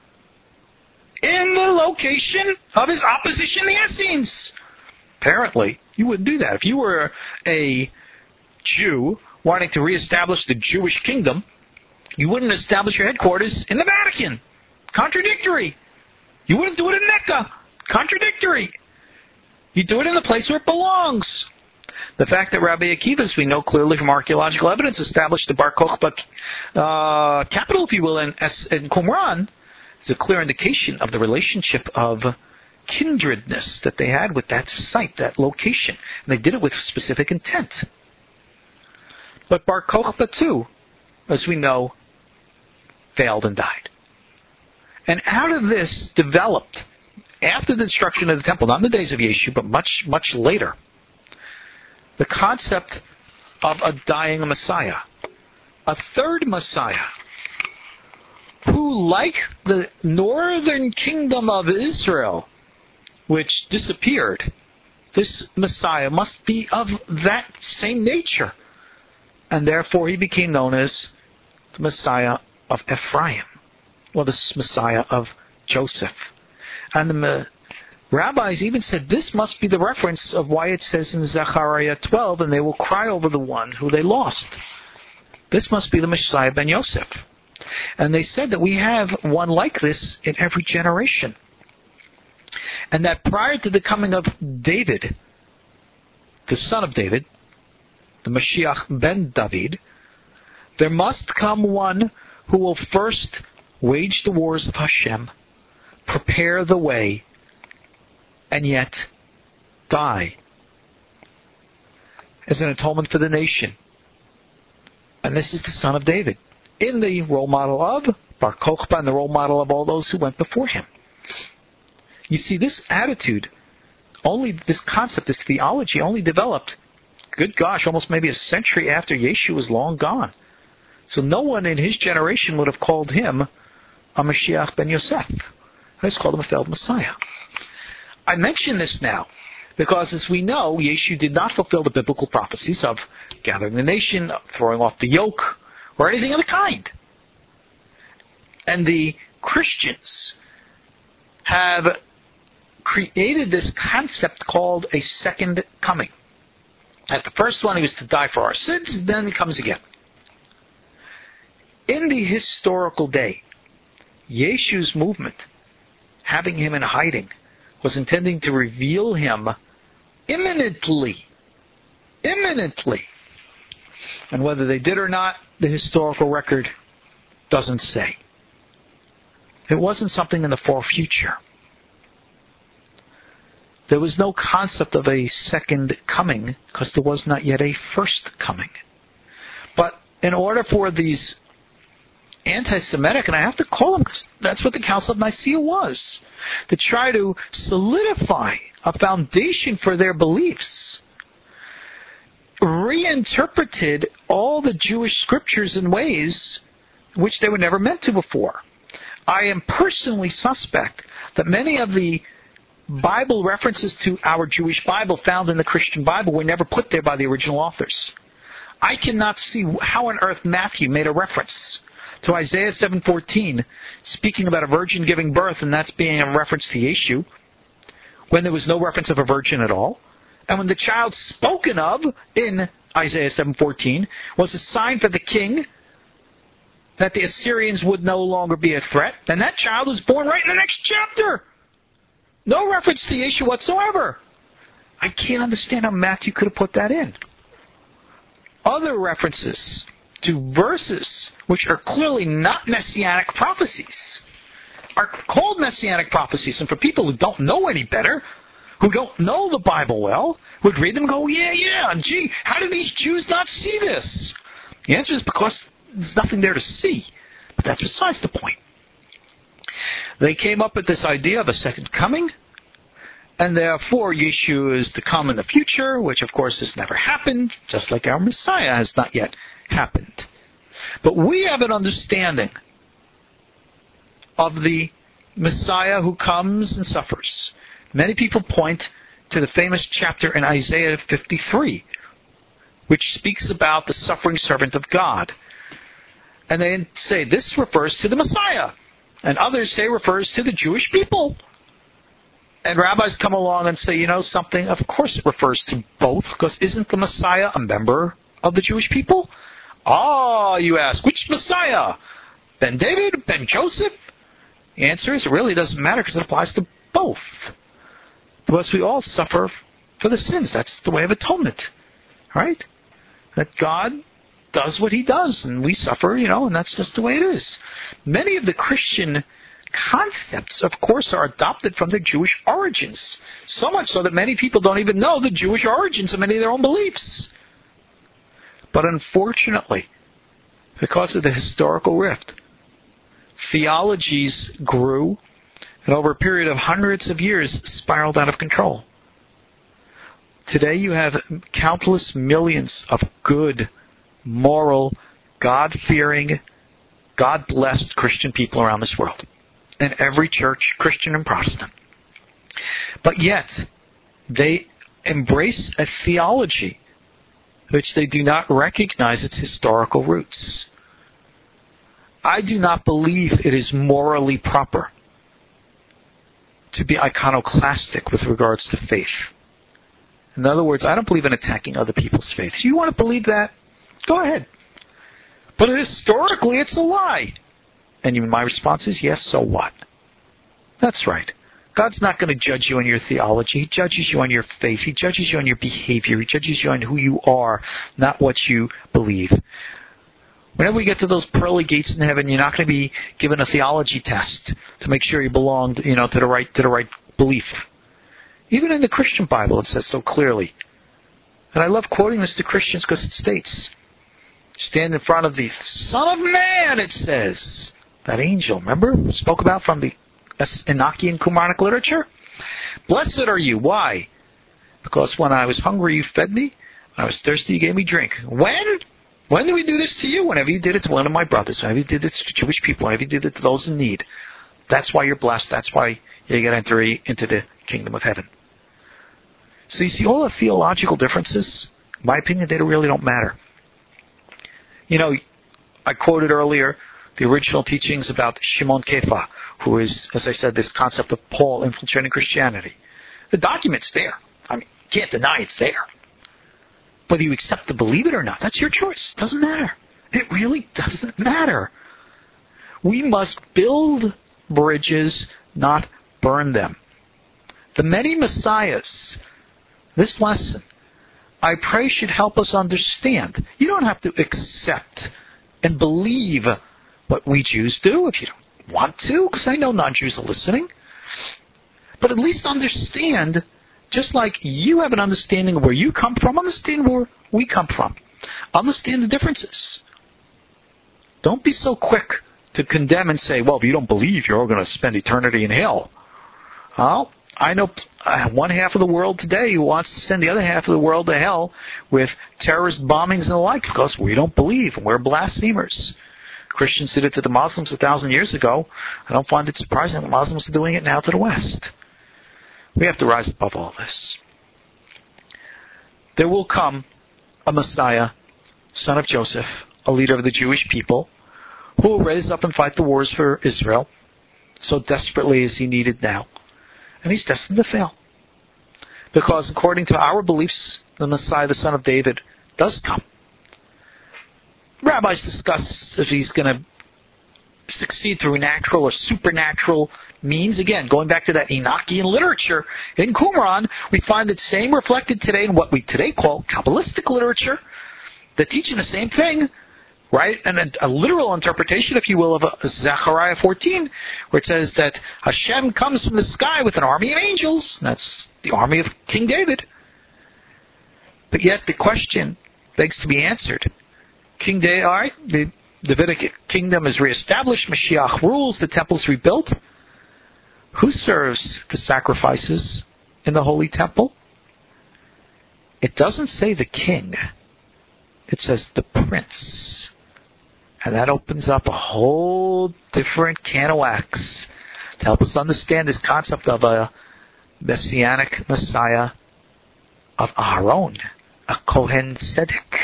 in the location of his opposition, the Essenes? Apparently, you wouldn't do that. If you were a Jew wanting to reestablish the Jewish kingdom, you wouldn't establish your headquarters in the Vatican. Contradictory. You wouldn't do it in Mecca. Contradictory. You do it in the place where it belongs. The fact that Rabbi Akiva, as we know clearly from archaeological evidence, established the Bar Kokhba uh, capital, if you will, in, in Qumran, is a clear indication of the relationship of kindredness that they had with that site, that location. And they did it with specific intent. But Bar Kokhba, too, as we know, failed and died. And out of this developed, after the destruction of the temple, not in the days of Yeshu, but much, much later, the concept of a dying Messiah. A third Messiah, who, like the northern kingdom of Israel, which disappeared, this Messiah must be of that same nature. And therefore he became known as the Messiah of Ephraim, or the Messiah of Joseph. And the rabbis even said this must be the reference of why it says in Zechariah twelve, and they will cry over the one who they lost. This must be the Messiah ben Yosef. And they said that we have one like this in every generation. And that prior to the coming of David, the son of David, the Mashiach ben David, there must come one who will first wage the wars of Hashem, prepare the way, and yet die as an atonement for the nation. And this is the son of David, in the role model of Bar Kokhba and the role model of all those who went before him. You see, this attitude, only this concept, this theology, only developed, good gosh, almost maybe a century after Yeshu was long gone. So no one in his generation would have called him a Mashiach ben Yosef. They just called him a failed Messiah. I mention this now because, as we know, Yeshu did not fulfill the biblical prophecies of gathering the nation, throwing off the yoke, or anything of the kind. And the Christians have created this concept called a second coming. At the first one, he was to die for our sins, then he comes again. In the historical day, Yeshu's movement, having him in hiding, was intending to reveal him imminently. Imminently. And whether they did or not, the historical record doesn't say. It wasn't something in the far future. There was no concept of a second coming because there was not yet a first coming. But in order for these anti-Semitic, and I have to call them because that's what the Council of Nicaea was, to try to solidify a foundation for their beliefs, reinterpreted all the Jewish scriptures in ways which they were never meant to before. I am personally suspect that many of the Bible references to our Jewish Bible found in the Christian Bible were never put there by the original authors. I cannot see how on earth Matthew made a reference to Isaiah seven fourteen, speaking about a virgin giving birth, and that's being a reference to Yeshu, when there was no reference of a virgin at all. And when the child spoken of in Isaiah seven fourteen was a sign for the king that the Assyrians would no longer be a threat, then that child was born right in the next chapter. No reference to Yeshu whatsoever. I can't understand how Matthew could have put that in. Other references to verses which are clearly not messianic prophecies are called messianic prophecies. And for people who don't know any better, who don't know the Bible well, would read them and go, yeah, yeah, gee, how do these Jews not see this? The answer is because there's nothing there to see. But that's besides the point. They came up with this idea of a second coming, and therefore Yeshu is to come in the future, which of course has never happened, just like our Messiah has not yet happened. But we have an understanding of the Messiah who comes and suffers. Many people point to the famous chapter in Isaiah fifty-three, which speaks about the suffering servant of God. And they say this refers to the Messiah. And others say refers to the Jewish people. And rabbis come along and say, you know something, of course it refers to both, because isn't the Messiah a member of the Jewish people? Ah, you ask, which Messiah? Ben David? Ben Joseph? The answer is it really doesn't matter because it applies to both. Because we all suffer for the sins. That's the way of atonement, right? That God does what he does, and we suffer, you know, and that's just the way it is. Many of the Christian concepts, of course, are adopted from their Jewish origins. So much so that many people don't even know the Jewish origins of many of their own beliefs. But unfortunately, because of the historical rift, theologies grew and over a period of hundreds of years spiraled out of control. Today you have countless millions of good, moral, God-fearing, God-blessed Christian people around this world. In every church, Christian and Protestant. But yet, they embrace a theology which they do not recognize its historical roots. I do not believe it is morally proper to be iconoclastic with regards to faith. In other words, I don't believe in attacking other people's faiths. You want to believe that? Go ahead. But historically, it's a lie. And even my response is, yes, so what? That's right. God's not going to judge you on your theology. He judges you on your faith. He judges you on your behavior. He judges you on who you are, not what you believe. Whenever we get to those pearly gates in heaven, you're not going to be given a theology test to make sure you belong, you know, to the right to the right belief. Even in the Christian Bible, it says so clearly. And I love quoting this to Christians because it states, stand in front of the Son of Man, it says. That angel, remember? We spoke about from the Enochian Qumranic literature. Blessed are you. Why? Because when I was hungry, you fed me. When I was thirsty, you gave me drink. When? When did we do this to you? Whenever you did it to one of my brothers. Whenever you did this to Jewish people. Whenever you did it to those in need. That's why you're blessed. That's why you get to enter into the kingdom of heaven. So you see, all the theological differences, in my opinion, they really don't matter. You know, I quoted earlier the original teachings about Shimon Kefa, who is, as I said, this concept of Paul infiltrating Christianity. The document's there. I mean, you can't deny it's there. Whether you accept to believe it or not, that's your choice. It doesn't matter. It really doesn't matter. We must build bridges, not burn them. The many messiahs, this lesson, I pray should help us understand. You don't have to accept and believe what we Jews do if you don't want to, because I know non-Jews are listening. But at least understand, just like you have an understanding of where you come from, understand where we come from. Understand the differences. Don't be so quick to condemn and say, well, if you don't believe, you're all going to spend eternity in hell. Well, I know one half of the world today who wants to send the other half of the world to hell with terrorist bombings and the like because we don't believe and we're blasphemers. Christians did it to the Muslims a thousand years ago. I don't find it surprising that Muslims are doing it now to the West. We have to rise above all this. There will come a Messiah, son of Joseph, a leader of the Jewish people, who will raise up and fight the wars for Israel so desperately as he needed now. And he's destined to fail. Because according to our beliefs, the Messiah, the son of David, does come. Rabbis discuss if he's going to succeed through natural or supernatural means. Again, going back to that Enochian literature in Qumran, we find the same reflected today in what we today call Kabbalistic literature. They're teaching the same thing, right? And a, a literal interpretation, if you will, of a Zechariah fourteen, where it says that Hashem comes from the sky with an army of angels. That's the army of King David. But yet the question begs to be answered. King David, all right, the Davidic kingdom is reestablished, Mashiach rules, the temple is rebuilt. Who serves the sacrifices in the holy temple? It doesn't say the king. It says the prince. And that opens up a whole different can of wax to help us understand this concept of a messianic Messiah of Aaron, a Kohen Tzedek.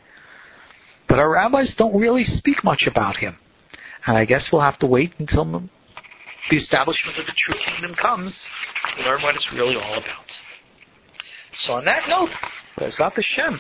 But our rabbis don't really speak much about him. And I guess we'll have to wait until the establishment of the true kingdom comes to learn what it's really all about. So on that note, B'ezrat Hashem,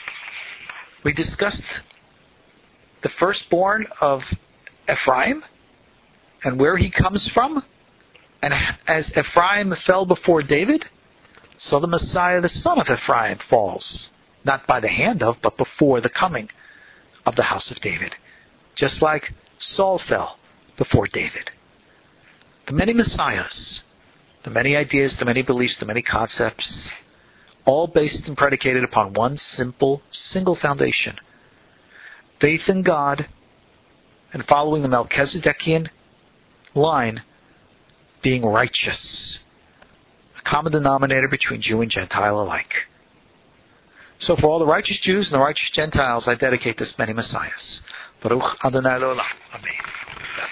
we discussed the firstborn of Ephraim and where he comes from. And as Ephraim fell before David, So the Messiah, the son of Ephraim, falls, not by the hand of, but before the coming of the house of David. Just like Saul fell before David. The many messiahs, the many ideas, the many beliefs, the many concepts, all based and predicated upon one simple, single foundation. Faith in God and following the Melchizedekian line, being righteous. A common denominator between Jew and Gentile alike. So for all the righteous Jews and the righteous Gentiles, I dedicate this many messiahs. Baruch Adonai L'olam. Amen.